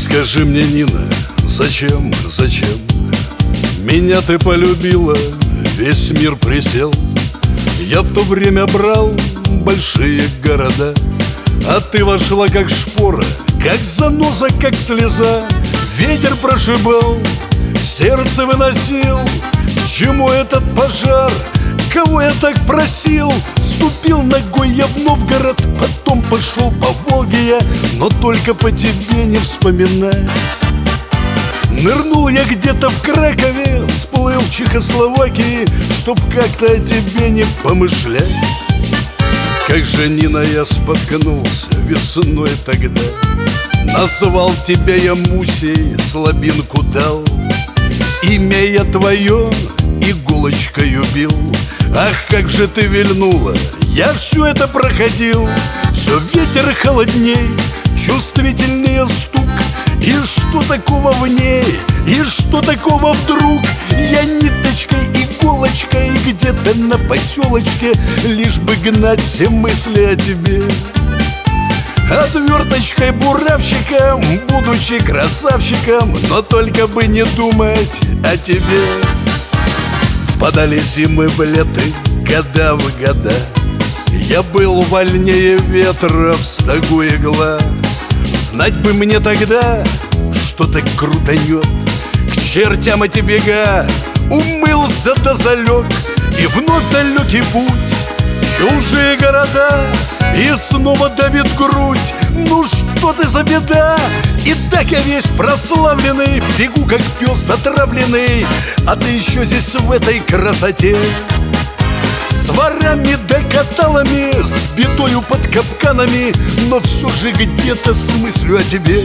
Скажи мне, Нина, зачем меня ты полюбила, весь мир присел. Я в то время брал большие города, а ты вошла как шпора, как заноза, как слеза. Ветер прошибал, сердце выносил. К чему этот пожар? Кого я так просил? Ступил ногой я в Новгород, потом пошел по Волге я, но только по тебе не вспоминай. Нырнул я где-то в Кракове, всплыл в Чехословакии, чтоб как-то о тебе не помышлять. Как же, Нина, я споткнулся весной тогда, назвал тебя я Мусей, слабинку дал. Имя я твое иголочкою бил. Ах, как же ты вильнула, я все это проходил. Все ветер холодней, чувствительнее стук. И что такого в ней, и что такого вдруг? Я ниточкой, иголочкой где-то на поселочке, лишь бы гнать все мысли о тебе. Отверточкой буравчиком, будучи красавчиком, но только бы не думать о тебе. Впадали зимы в леты, года в года, я был вольнее ветра, в стогу игла. Знать бы мне тогда, что так крутанет. К чертям эти бега, умылся да залег. И вновь далекий путь, чужие города, и снова давит грудь. Ну что ты за беда? И так я весь прославленный, бегу как пес отравленный, а ты еще здесь в этой красоте. С ворами да каталами, с бедою под капканами, но все же где-то с мыслью о тебе.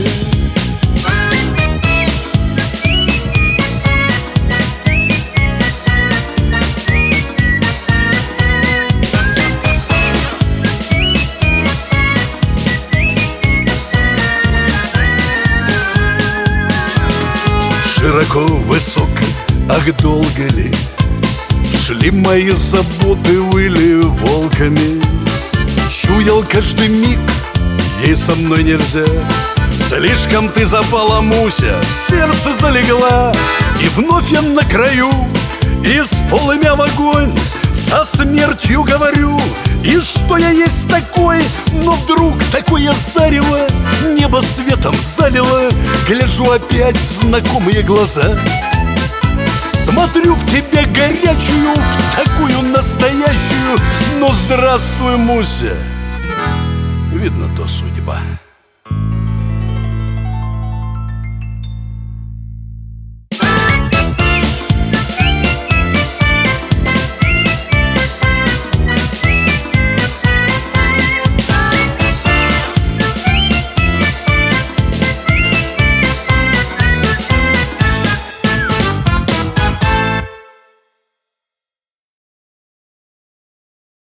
Широко, высоко, ах, долго ли шли мои заботы, выли волками. Чуял каждый миг, ей со мной нельзя. Слишком ты запала, Муся, в сердце залегла. И вновь я на краю, и с полымя в огонь, со смертью говорю. И что я есть такой? Но вдруг такое зарево небо светом залило. Гляжу опять в знакомые глаза, смотрю в тебя горячую, в такую настоящую. Но здравствуй, Муся, видно, то судьба.